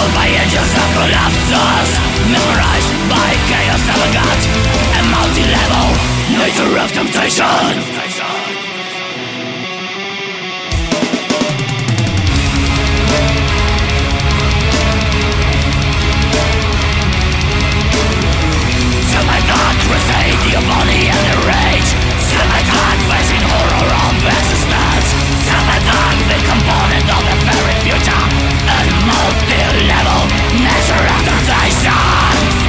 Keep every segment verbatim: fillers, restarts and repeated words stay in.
by angels and collapses, mesmerized by chaos avant-garde, a multi-level nature of temptation. Crusade, the body and the rage. Sabotage, facing horror of existence. Sabotage, the component of the very future. A multi-level measure of temptation.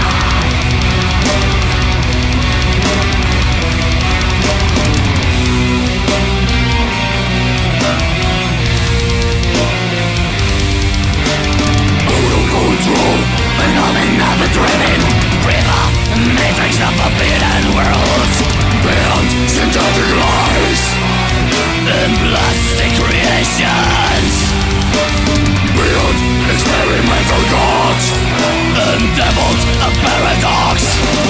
Out of control, phenomena of the driven river. Matrix of forbidden worlds, beyond synthetic lies and plastic creations, beyond experimental gods and devils of paradox.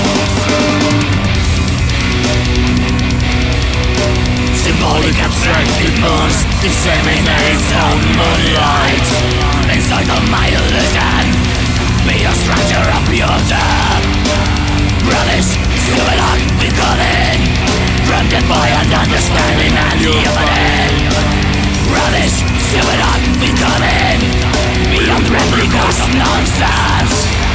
Symbolic abstract demons disseminate on moonlight inside of my illusion. Be a structure of beauty. Brothers, Subalak, we call in. Branded by an understanding and the opening. Brothers, Subalak, we call in. Beyond replicas of nonsense.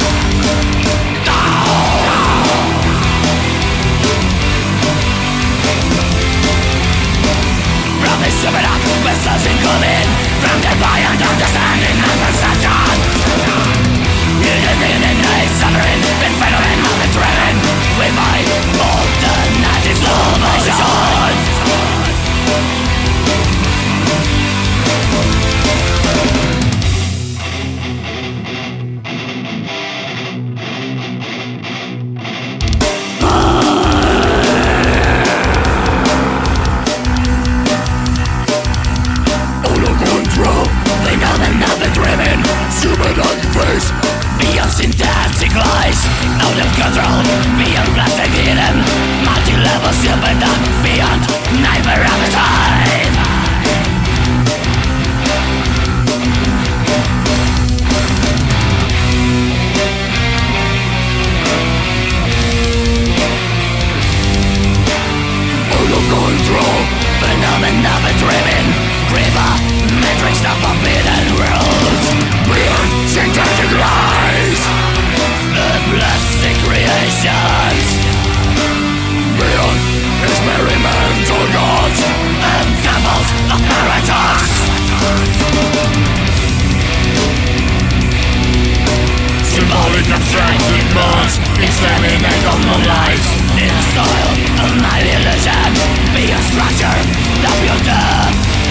Brothers, Subalak, vessels in common. Branded by an understanding and perception. Suffering, been phenomenon of the driven with my alternative solution. Out of control, phenomenon of the driven, superdark face. Beyond synthetic lies, out of control, beyond plastic hidden, multi-level super dark, beyond nightmare of the time. Out of control, phenomenon of a driven, river, matrix of forbidden worlds, beyond synthetic lies and plastic creations, beyond experimental gods and temples of paradox. Symbolic abstract demons disseminate on the light in style of my illusion. Be a structure, the beauty.